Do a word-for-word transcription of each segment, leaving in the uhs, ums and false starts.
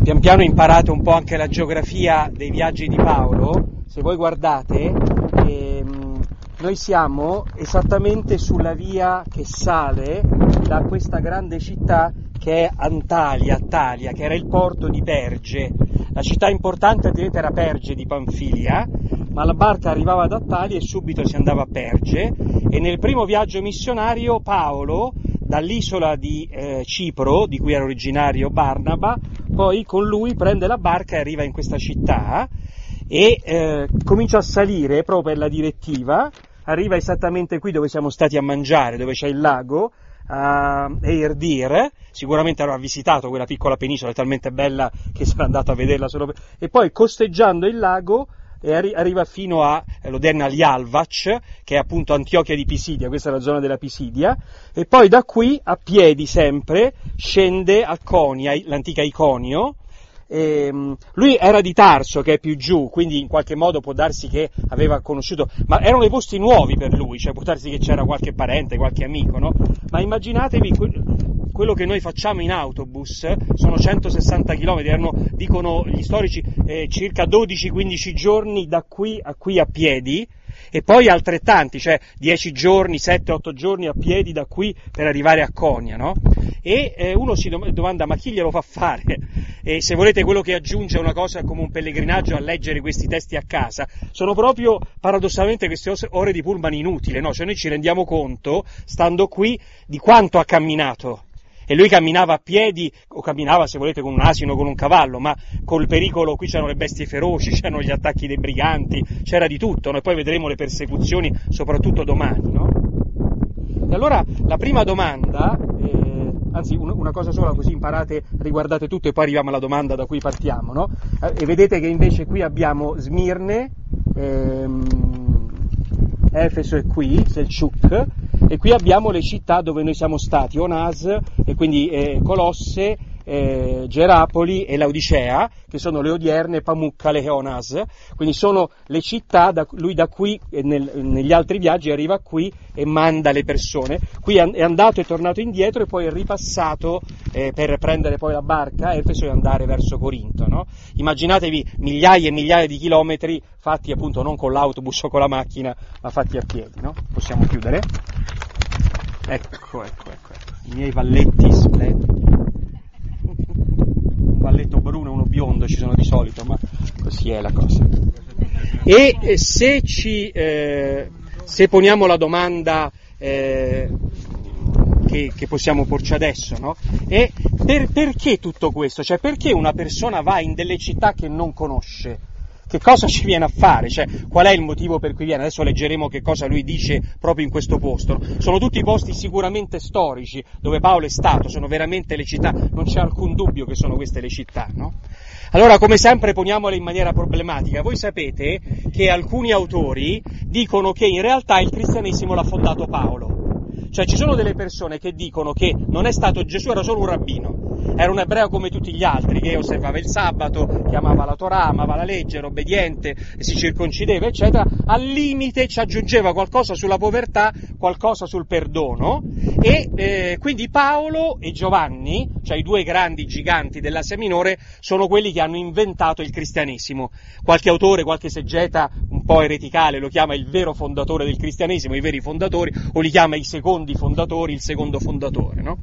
pian piano imparate un po' anche la geografia dei viaggi di Paolo. Se voi guardate, ehm, noi siamo esattamente sulla via che sale da questa grande città che è Antalya, Attalia, che era il porto di Perge. La città importante ovviamente era Perge di Panfilia, ma la barca arrivava ad Attalia e subito si andava a Perge, e nel primo viaggio missionario Paolo, dall'isola di eh, Cipro, di cui era originario Barnaba, poi con lui prende la barca e arriva in questa città e eh, comincia a salire proprio per la direttiva, arriva esattamente qui dove siamo stati a mangiare, dove c'è il lago, a Eirdir. Sicuramente avrà visitato quella piccola penisola, è talmente bella che sarà andato a vederla solo per... E poi costeggiando il lago e arri- arriva fino a eh, l'odierna Lialvac, che è appunto Antiochia di Pisidia, questa è la zona della Pisidia, e poi da qui a piedi sempre scende a Conia, l'antica Iconio. E, um, lui era di Tarso, che è più giù, quindi in qualche modo può darsi che aveva conosciuto, ma erano dei posti nuovi per lui, cioè può darsi che c'era qualche parente, qualche amico, no? Ma immaginatevi que- quello che noi facciamo in autobus, sono centosessanta chilometri, erano, dicono gli storici, eh, circa dodici quindici giorni da qui a qui a piedi, e poi altrettanti, cioè dieci giorni, sette otto giorni a piedi da qui per arrivare a Conia, no? E eh, uno si domanda, ma chi glielo fa fare? E se volete, quello che aggiunge una cosa come un pellegrinaggio a leggere questi testi a casa, sono proprio paradossalmente queste ore di pullman inutili, no? Cioè noi ci rendiamo conto, stando qui, di quanto ha camminato. E lui camminava a piedi, o camminava se volete con un asino o con un cavallo, ma col pericolo, qui c'erano le bestie feroci, c'erano gli attacchi dei briganti, c'era di tutto, noi poi vedremo le persecuzioni, soprattutto domani, no? E allora la prima domanda, eh, anzi un, una cosa sola, così imparate, riguardate tutto e poi arriviamo alla domanda da cui partiamo, no? E vedete che invece qui abbiamo Smirne, ehm, Efeso è qui, Selçuk, e qui abbiamo le città dove noi siamo stati, Onas, e quindi eh, Colosse, eh, Gerapoli e Laodicea, che sono le odierne Pamukkale e Onas, quindi sono le città, da, lui da qui, nel, negli altri viaggi arriva qui e manda le persone, qui è andato e tornato indietro e poi è ripassato eh, per prendere poi la barca a Efeso e andare verso Corinto, no? Immaginatevi migliaia e migliaia di chilometri fatti appunto non con l'autobus o con la macchina, ma fatti a piedi, no? Possiamo chiudere? Ecco, ecco, ecco, ecco. I miei valletti splendidi. Un valletto bruno e uno biondo ci sono di solito, ma così è la cosa. E eh, se ci eh, se poniamo la domanda eh, che, che possiamo porci adesso, no? E per, perché tutto questo? Cioè perché una persona va in delle città che non conosce? Che cosa ci viene a fare? Cioè, qual è il motivo per cui viene? Adesso leggeremo che cosa lui dice proprio in questo posto. Sono tutti posti sicuramente storici, dove Paolo è stato, sono veramente le città, non c'è alcun dubbio che sono queste le città, no? Allora, come sempre, poniamole in maniera problematica. Voi sapete che alcuni autori dicono che in realtà il cristianesimo l'ha fondato Paolo. Cioè, ci sono delle persone che dicono che non è stato Gesù, era solo un rabbino. Era un ebreo come tutti gli altri, che osservava il sabato, che amava la Torah, amava la legge, era obbediente, si circoncideva, eccetera. Al limite ci aggiungeva qualcosa sulla povertà, qualcosa sul perdono, e eh, quindi Paolo e Giovanni, cioè i due grandi giganti dell'Asia Minore, sono quelli che hanno inventato il cristianesimo. Qualche autore, qualche esegeta un po' ereticale lo chiama il vero fondatore del cristianesimo, i veri fondatori, o li chiama i secondi fondatori, il secondo fondatore, no?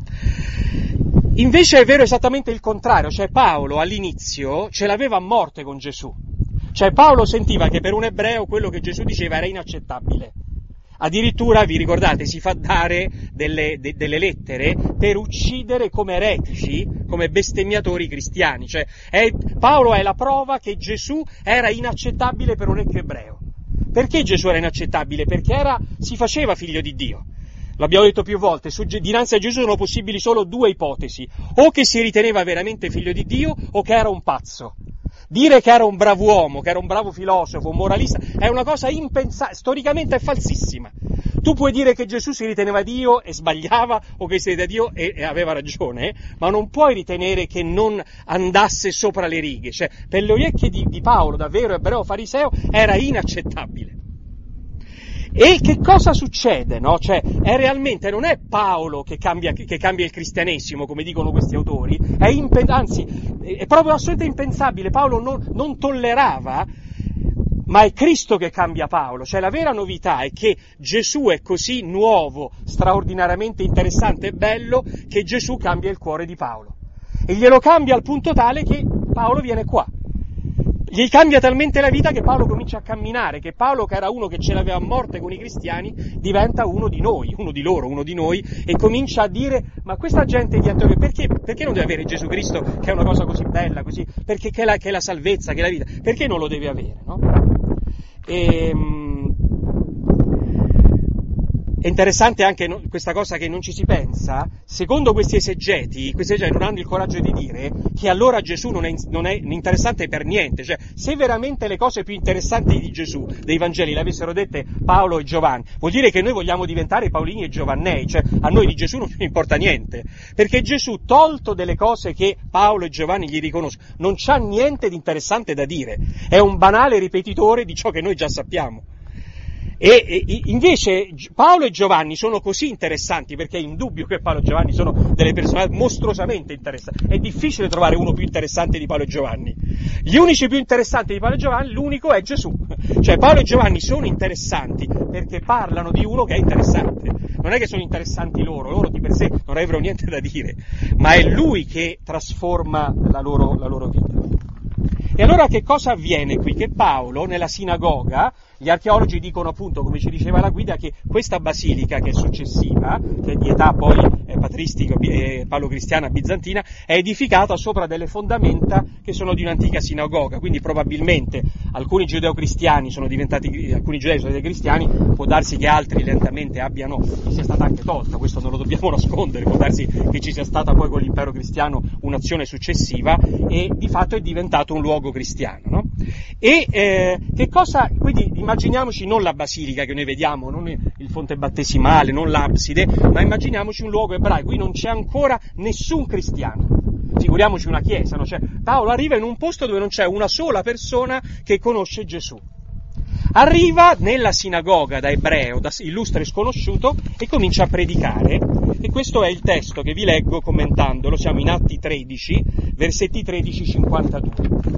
Invece è vero esattamente il contrario, cioè Paolo all'inizio ce l'aveva a morte con Gesù, cioè Paolo sentiva che per un ebreo quello che Gesù diceva era inaccettabile, addirittura vi ricordate si fa dare delle, de, delle lettere per uccidere come eretici, come bestemmiatori cristiani, cioè è, Paolo è la prova che Gesù era inaccettabile per un ebreo. Perché Gesù era inaccettabile? Perché era, si faceva figlio di Dio. L'abbiamo detto più volte, su, dinanzi a Gesù sono possibili solo due ipotesi, o che si riteneva veramente figlio di Dio o che era un pazzo. Dire che era un bravo uomo, che era un bravo filosofo, un moralista, è una cosa impensabile, storicamente è falsissima. Tu puoi dire che Gesù si riteneva Dio e sbagliava, o che si riteneva Dio e, e aveva ragione, ma non puoi ritenere che non andasse sopra le righe. Cioè, per le orecchie di, di Paolo, da vero ebreo fariseo, era inaccettabile. E che cosa succede, no? Cioè, è realmente, non è Paolo che cambia, che cambia il cristianesimo, come dicono questi autori, è impen- anzi, è proprio assolutamente impensabile, Paolo non, non tollerava, ma è Cristo che cambia Paolo. Cioè, la vera novità è che Gesù è così nuovo, straordinariamente interessante e bello, che Gesù cambia il cuore di Paolo. E glielo cambia al punto tale che Paolo viene qua. Gli cambia talmente la vita che Paolo comincia a camminare, che Paolo, che era uno che ce l'aveva a morte con i cristiani, diventa uno di noi, uno di loro, uno di noi, e comincia a dire: ma questa gente di Antiochia, perché, perché non deve avere Gesù Cristo, che è una cosa così bella, così, perché che è, la, che è la salvezza, che è la vita, perché non lo deve avere, no? E, È interessante anche questa cosa che non ci si pensa, secondo questi esegeti, questi esegeti non hanno il coraggio di dire che allora Gesù non è, non è interessante per niente, cioè se veramente le cose più interessanti di Gesù, dei Vangeli, le avessero dette Paolo e Giovanni, vuol dire che noi vogliamo diventare Paolini e Giovannei, cioè a noi di Gesù non importa niente, perché Gesù, tolto delle cose che Paolo e Giovanni gli riconoscono, non c'ha niente di interessante da dire, è un banale ripetitore di ciò che noi già sappiamo. E, e invece Paolo e Giovanni sono così interessanti, perché è indubbio che Paolo e Giovanni sono delle persone mostruosamente interessanti, è difficile trovare uno più interessante di Paolo e Giovanni. Gli unici più interessanti di Paolo e Giovanni, l'unico è Gesù, cioè Paolo e Giovanni sono interessanti perché parlano di uno che è interessante, non è che sono interessanti loro, loro di per sé non avrebbero niente da dire, ma è lui che trasforma la loro, la loro vita. E allora che cosa avviene qui? Che Paolo nella sinagoga, gli archeologi dicono appunto, come ci diceva la guida, che questa basilica che è successiva, che è di età poi eh, patristica, eh, paleocristiana, bizantina, è edificata sopra delle fondamenta che sono di un'antica sinagoga, quindi probabilmente alcuni giudeo-cristiani sono diventati, alcuni giudei sono diventati cristiani, può darsi che altri lentamente abbiano, sia stata anche tolta, questo non lo dobbiamo nascondere, può darsi che ci sia stata poi con l'impero cristiano un'azione successiva e di fatto è diventato un luogo cristiano, no? E eh, che cosa, quindi immaginiamoci non la basilica che noi vediamo, non il fonte battesimale, non l'abside, ma immaginiamoci un luogo ebraico, qui non c'è ancora nessun cristiano, figuriamoci una chiesa, no? Cioè, Paolo arriva in un posto dove non c'è una sola persona che conosce Gesù, arriva nella sinagoga da ebreo, da illustre sconosciuto, e comincia a predicare, e questo è il testo che vi leggo commentandolo, siamo in Atti tredici, versetti tredici cinquantadue.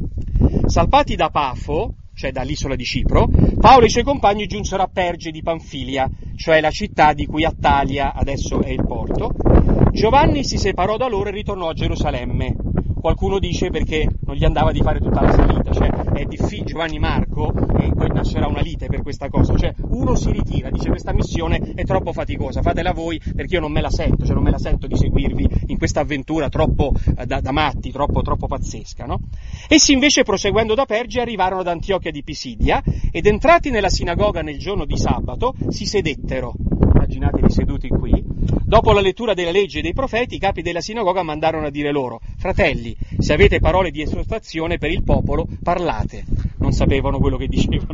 Salpati da Pafo, cioè dall'isola di Cipro, Paolo e i suoi compagni giunsero a Perge di Panfilia, cioè la città di cui Attalia adesso è il porto. Giovanni si separò da loro e ritornò a Gerusalemme. Qualcuno dice perché non gli andava di fare tutta la salita, cioè è difficile, Giovanni Marco, e poi nascerà una lite per questa cosa, cioè uno si ritira, dice questa missione è troppo faticosa, fatela voi perché io non me la sento, cioè non me la sento di seguirvi in questa avventura troppo eh, da, da matti, troppo, troppo pazzesca, no? Essi invece, proseguendo da Perge, arrivarono ad Antiochia di Pisidia ed entrati nella sinagoga nel giorno di sabato si sedettero. Immaginatevi seduti qui. Dopo la lettura della legge e dei profeti, i capi della sinagoga mandarono a dire loro: fratelli, se avete parole di esortazione per il popolo, parlate. Non sapevano quello che dicevano.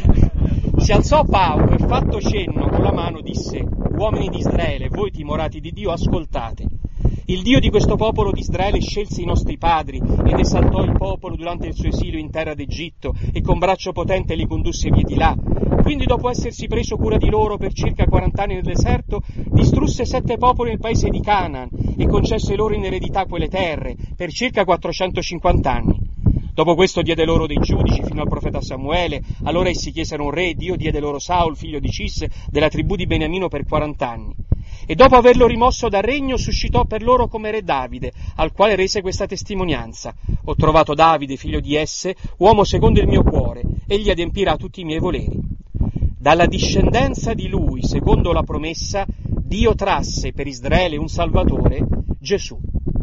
Si alzò Paolo e, fatto cenno con la mano, disse: uomini di Israele, voi timorati di Dio, ascoltate. Il Dio di questo popolo di Israele scelse i nostri padri ed esaltò il popolo durante il suo esilio in terra d'Egitto e con braccio potente li condusse via di là. Quindi, dopo essersi preso cura di loro per circa quarant'anni nel deserto, distrusse sette popoli nel paese di Canaan e concesse loro in eredità quelle terre per circa quattrocentocinquanta anni. Dopo questo diede loro dei giudici fino al profeta Samuele. Allora essi chiesero un re, Dio diede loro Saul, figlio di Cis, della tribù di Beniamino per quarant'anni. E dopo averlo rimosso dal regno, suscitò per loro come re Davide, al quale rese questa testimonianza: ho trovato Davide, figlio di Esse, uomo secondo il mio cuore, egli adempirà tutti i miei voleri. Dalla discendenza di lui, secondo la promessa, Dio trasse per Israele un Salvatore, Gesù.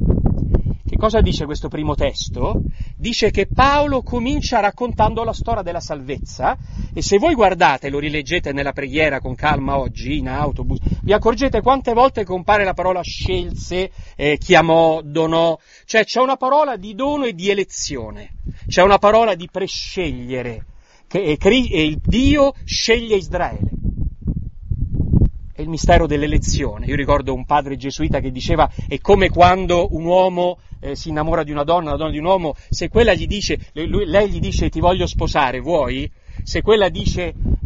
Che cosa dice questo primo testo? Dice che Paolo comincia raccontando la storia della salvezza, e se voi guardate, lo rileggete nella preghiera con calma oggi, in autobus, vi accorgete quante volte compare la parola scelse, eh, chiamò, donò, cioè c'è una parola di dono e di elezione, c'è una parola di prescegliere, che e il Dio sceglie Israele. È il mistero dell'elezione. Io ricordo un padre gesuita che diceva: è come quando un uomo eh, si innamora di una donna, una donna di un uomo, se quella gli dice, lui, lei gli dice ti voglio sposare, vuoi? Se quella dice, eh, o,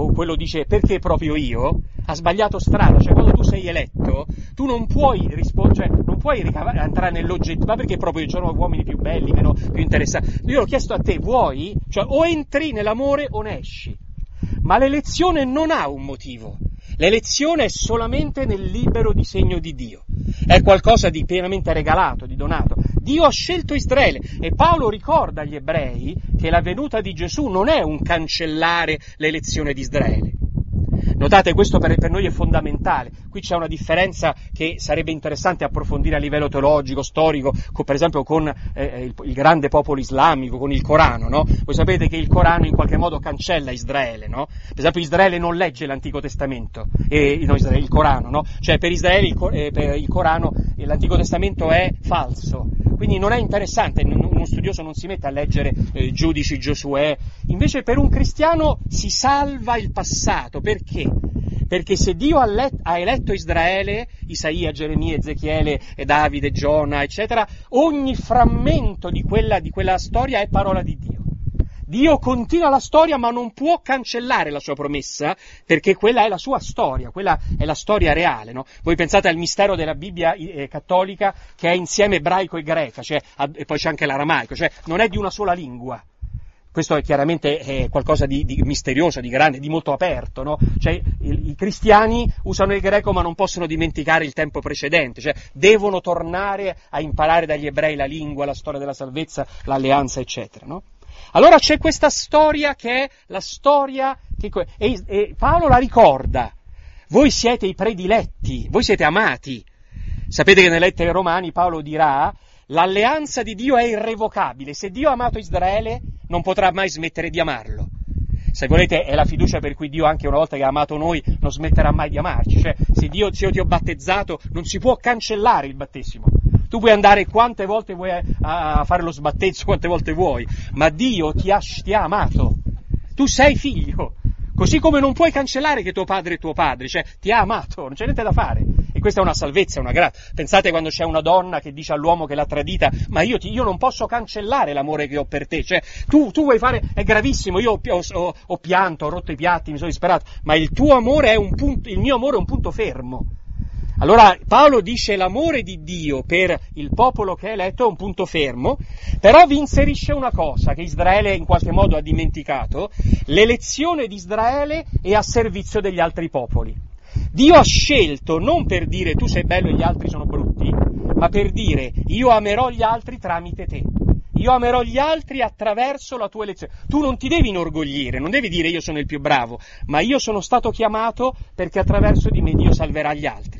o quello dice perché proprio io, ha sbagliato strada. Cioè quando tu sei eletto, tu non puoi rispondere, cioè, non puoi ricava- entrare nell'oggetto, ma perché proprio ci sono uomini più belli, meno, più interessanti. Io l'ho chiesto a te, vuoi? Cioè o entri nell'amore o ne esci. Ma l'elezione non ha un motivo. L'elezione è solamente nel libero disegno di Dio. È qualcosa di pienamente regalato, di donato. Dio ha scelto Israele e Paolo ricorda agli ebrei che la venuta di Gesù non è un cancellare l'elezione di Israele. Notate, questo per, per noi è fondamentale. Qui c'è una differenza che sarebbe interessante approfondire a livello teologico, storico, con, per esempio con eh, il, il grande popolo islamico, con il Corano, no? Voi sapete che il Corano in qualche modo cancella Israele, no? Per esempio Israele non legge l'Antico Testamento, eh, no, Israele, il Corano, no? Cioè per Israele il, eh, per il Corano eh, l'Antico Testamento è falso. Quindi non è interessante, uno studioso non si mette a leggere eh, Giudici, Giosuè. Invece per un cristiano si salva il passato. Perché? Perché se Dio ha, let- ha eletto Israele, Isaia, Geremia, Ezechiele, Davide, Giona, eccetera, ogni frammento di quella, di quella storia è parola di Dio. Dio continua la storia ma non può cancellare la sua promessa, perché quella è la sua storia, quella è la storia reale, no? Voi pensate al mistero della Bibbia eh, cattolica che è insieme ebraico e greca, cioè, e poi c'è anche l'aramaico, cioè non è di una sola lingua. Questo è chiaramente è qualcosa di, di misterioso, di grande, di molto aperto, no? Cioè i, i cristiani usano il greco ma non possono dimenticare il tempo precedente, cioè devono tornare a imparare dagli ebrei la lingua, la storia della salvezza, l'alleanza, eccetera, no? Allora c'è questa storia che è la storia che e, e Paolo la ricorda. Voi siete i prediletti, voi siete amati. Sapete che nelle lettere Romani Paolo dirà: l'alleanza di Dio è irrevocabile. Se Dio ha amato Israele, non potrà mai smettere di amarlo. Se volete, è la fiducia per cui Dio, anche una volta che ha amato noi, non smetterà mai di amarci. Cioè, se Dio, se io ti ho battezzato, non si può cancellare il battesimo. Tu puoi andare quante volte vuoi a, a fare lo sbattezzo, quante volte vuoi, ma Dio ti ha, ti ha amato. Tu sei figlio. Così come non puoi cancellare che tuo padre è tuo padre, cioè ti ha amato, non c'è niente da fare. E questa è una salvezza, è una grazia. Pensate quando c'è una donna che dice all'uomo che l'ha tradita: ma io, ti, io non posso cancellare l'amore che ho per te, cioè tu, tu vuoi fare, è gravissimo, io ho, ho, ho pianto, ho rotto i piatti, mi sono disperato, ma il tuo amore è un punto, il mio amore è un punto fermo. Allora Paolo dice l'amore di Dio per il popolo che è eletto è un punto fermo, però vi inserisce una cosa che Israele in qualche modo ha dimenticato: l'elezione di Israele è a servizio degli altri popoli. Dio ha scelto non per dire tu sei bello e gli altri sono brutti, ma per dire io amerò gli altri tramite te. Io amerò gli altri attraverso la tua elezione. Tu non ti devi inorgoglire, non devi dire io sono il più bravo, ma io sono stato chiamato perché attraverso di me Dio salverà gli altri.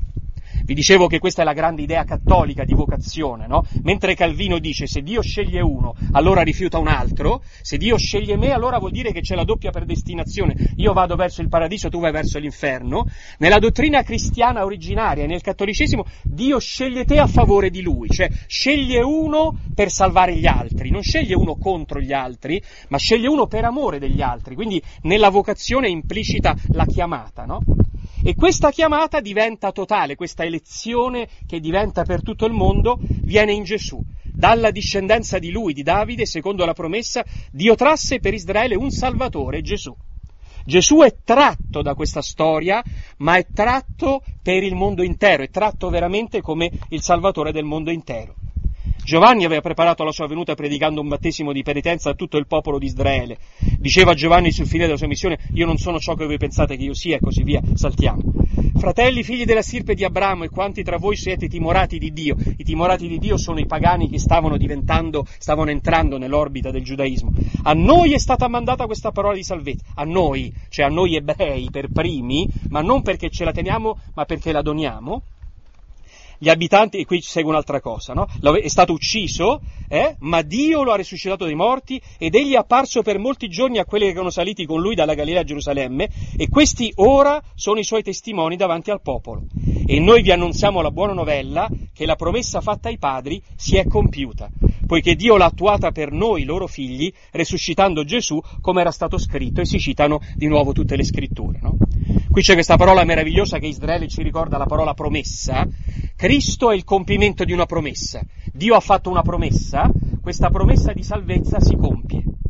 Vi dicevo che questa è la grande idea cattolica di vocazione, no? Mentre Calvino dice se Dio sceglie uno, allora rifiuta un altro, se Dio sceglie me, allora vuol dire che c'è la doppia predestinazione, io vado verso il paradiso, tu vai verso l'inferno. Nella dottrina cristiana originaria, nel cattolicesimo, Dio sceglie te a favore di Lui, cioè sceglie uno per salvare gli altri, non sceglie uno contro gli altri, ma sceglie uno per amore degli altri, quindi nella vocazione è implicita la chiamata, no? E questa chiamata diventa totale, questa elezione che diventa per tutto il mondo, viene in Gesù. Dalla discendenza di lui, di Davide, secondo la promessa, Dio trasse per Israele un Salvatore, Gesù. Gesù è tratto da questa storia, ma è tratto per il mondo intero, è tratto veramente come il Salvatore del mondo intero. Giovanni aveva preparato la sua venuta predicando un battesimo di penitenza a tutto il popolo di Israele. Diceva Giovanni sul fine della sua missione: io non sono ciò che voi pensate che io sia, e così via. Saltiamo. Fratelli, figli della stirpe di Abramo, e quanti tra voi siete timorati di Dio. I timorati di Dio sono i pagani che stavano diventando, stavano entrando nell'orbita del giudaismo. A noi è stata mandata questa parola di salvezza. A noi, cioè a noi ebrei per primi, ma non perché ce la teniamo, ma perché la doniamo. Gli abitanti, e qui segue un'altra cosa, no? È stato ucciso, eh? ma Dio lo ha risuscitato dai morti, ed egli è apparso per molti giorni a quelli che erano saliti con lui dalla Galilea a Gerusalemme, e questi ora sono i suoi testimoni davanti al popolo. E noi vi annunziamo la buona novella che la promessa fatta ai padri si è compiuta, poiché Dio l'ha attuata per noi, loro figli, resuscitando Gesù come era stato scritto, e si citano di nuovo tutte le scritture, no? Qui c'è questa parola meravigliosa che Israele ci ricorda, la parola promessa. Cristo è il compimento di una promessa. Dio ha fatto una promessa, questa promessa di salvezza si compie.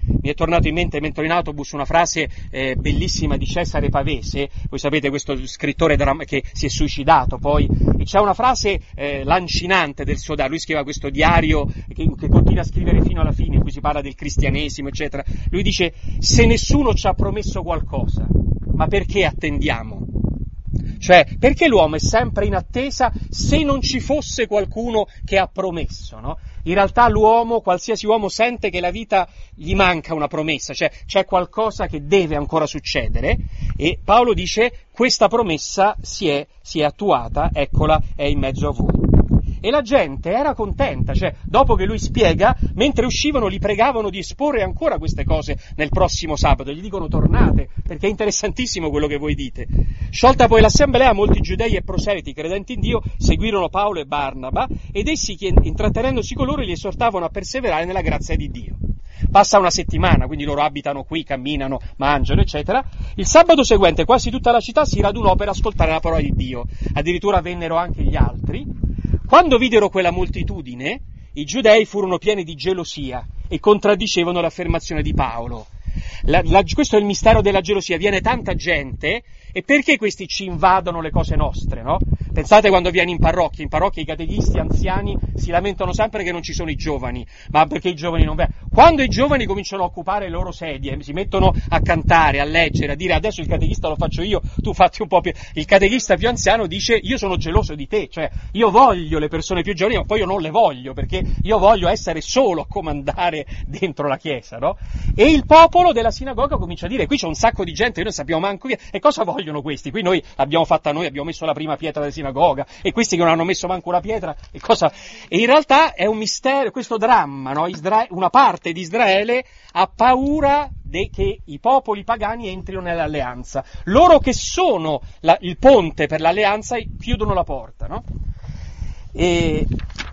Mi è tornato in mente mentre in autobus una frase eh, bellissima di Cesare Pavese, voi sapete questo scrittore dram- che si è suicidato poi, e c'è una frase eh, lancinante del suo diario, lui scriveva questo diario che, che continua a scrivere fino alla fine, in cui si parla del cristianesimo, eccetera. Lui dice: se nessuno ci ha promesso qualcosa, ma perché attendiamo? Cioè, perché l'uomo è sempre in attesa se non ci fosse qualcuno che ha promesso, no? In realtà l'uomo, qualsiasi uomo, sente che la vita gli manca una promessa, cioè c'è qualcosa che deve ancora succedere, e Paolo dice: questa promessa si è, si è attuata, eccola, è in mezzo a voi. E la gente era contenta, cioè dopo che lui spiega, mentre uscivano li pregavano di esporre ancora queste cose nel prossimo sabato, gli dicono: tornate, perché è interessantissimo quello che voi dite. Sciolta poi l'assemblea, molti giudei e proseliti credenti in Dio seguirono Paolo e Barnaba, ed essi, intrattenendosi con loro, li esortavano a perseverare nella grazia di Dio. Passa una settimana, quindi loro abitano qui, camminano, mangiano, eccetera. Il sabato seguente quasi tutta la città si radunò per ascoltare la parola di Dio, addirittura vennero anche gli altri. Quando videro quella moltitudine, i giudei furono pieni di gelosia e contraddicevano l'affermazione di Paolo. La, la, questo è il mistero della gelosia: viene tanta gente, e perché questi ci invadono le cose nostre, no? Pensate quando vieni in parrocchia, in parrocchia i catechisti anziani si lamentano sempre che non ci sono i giovani, ma perché i giovani non vengono? Quando i giovani cominciano a occupare le loro sedie, si mettono a cantare, a leggere, a dire: adesso il catechista lo faccio io, tu fatti un po' più... Il catechista più anziano dice: io sono geloso di te, cioè io voglio le persone più giovani, ma poi io non le voglio, perché io voglio essere solo a comandare dentro la chiesa, no? E il popolo della sinagoga comincia a dire: qui c'è un sacco di gente, noi non sappiamo manco via, e cosa vogliono questi? Qui noi l'abbiamo fatta noi, abbiamo messo la prima pietra della sinagoga, e questi che non hanno messo manco una pietra, e cosa? E in realtà è un mistero, questo dramma, no? Isra... una parte di Israele ha paura de... che i popoli pagani entrino nell'alleanza. Loro che sono la... il ponte per l'alleanza chiudono la porta, no? E...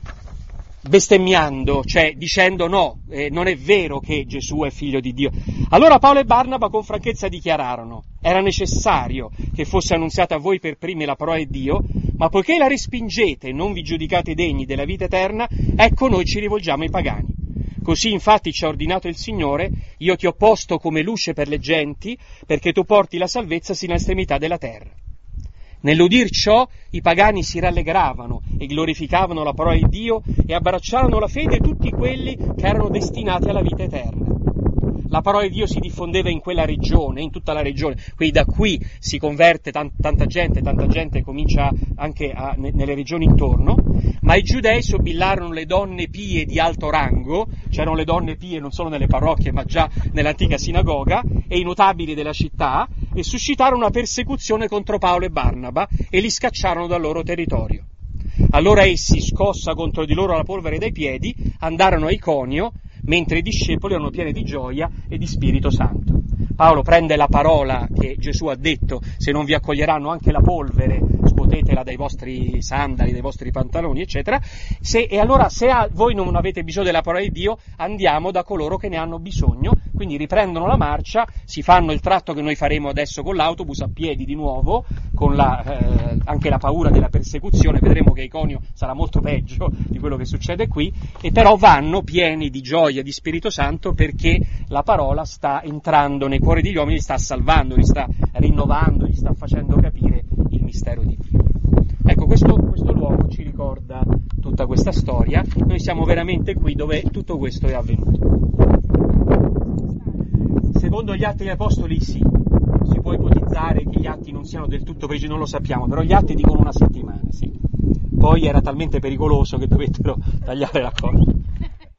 bestemmiando, cioè dicendo: no, eh, non è vero che Gesù è figlio di Dio. Allora Paolo e Barnaba con franchezza dichiararono: era necessario che fosse annunziata a voi per primi la parola di Dio, ma poiché la respingete e non vi giudicate degni della vita eterna, ecco noi ci rivolgiamo ai pagani. Così infatti ci ha ordinato il Signore: io ti ho posto come luce per le genti, perché tu porti la salvezza sino all'estremità della terra. Nell'udir ciò i pagani si rallegravano e glorificavano la parola di Dio e abbracciarono la fede tutti quelli che erano destinati alla vita eterna. La parola di Dio si diffondeva in quella regione, in tutta la regione, quindi da qui si converte tant- tanta gente, tanta gente comincia anche a, ne- nelle regioni intorno, ma i giudei sobillarono le donne pie di alto rango, c'erano le donne pie non solo nelle parrocchie ma già nell'antica sinagoga, e i notabili della città, e suscitarono una persecuzione contro Paolo e Barnaba e li scacciarono dal loro territorio. Allora essi, scossa contro di loro la polvere dai piedi, andarono a Iconio, mentre i discepoli erano pieni di gioia e di Spirito Santo. Paolo prende la parola che Gesù ha detto: se non vi accoglieranno anche la polvere, scuotetela dai vostri sandali, dai vostri pantaloni, eccetera. Se, e allora se a, voi non avete bisogno della parola di Dio, andiamo da coloro che ne hanno bisogno. Quindi riprendono la marcia, si fanno il tratto che noi faremo adesso con l'autobus, a piedi di nuovo, con la, eh, anche la paura della persecuzione. Vedremo che Iconio sarà molto peggio di quello che succede qui, e però vanno pieni di gioia, di Spirito Santo, perché la parola sta entrando nei cuori degli uomini, li sta salvando, li sta rinnovando, li sta facendo capire il mistero di Dio. Ecco, questo, questo luogo ci ricorda tutta questa storia. Noi siamo veramente qui dove tutto questo è avvenuto. Secondo gli Atti degli Apostoli sì, si può ipotizzare che gli atti non siano del tutto precisi, non lo sappiamo, però gli atti dicono una settimana, sì. Poi era talmente pericoloso che dovettero tagliare la cosa.